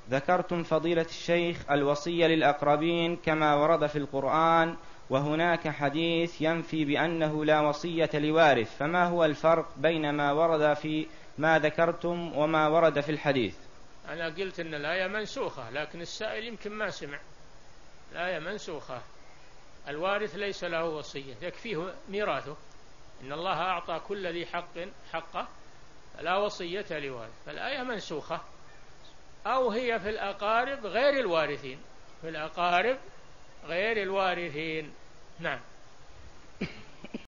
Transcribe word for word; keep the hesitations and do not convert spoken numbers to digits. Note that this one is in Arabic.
ذكرتم فضيلة الشيخ الوصية للأقربين كما ورد في القرآن، وهناك حديث ينفي بأنه لا وصية لوارث، فما هو الفرق بين ما ورد في ما ذكرتم وما ورد في الحديث؟ أنا قلت أن الآية منسوخة، لكن السائل يمكن ما سمع. الآية منسوخة، الوارث ليس له وصية، يكفيه ميراثه. إن الله أعطى كل ذي حق حقه، لا وصية لوارث، فالآية منسوخة. أو هي في الأقارب غير الوارثين، في الأقارب غير الوارثين. نعم.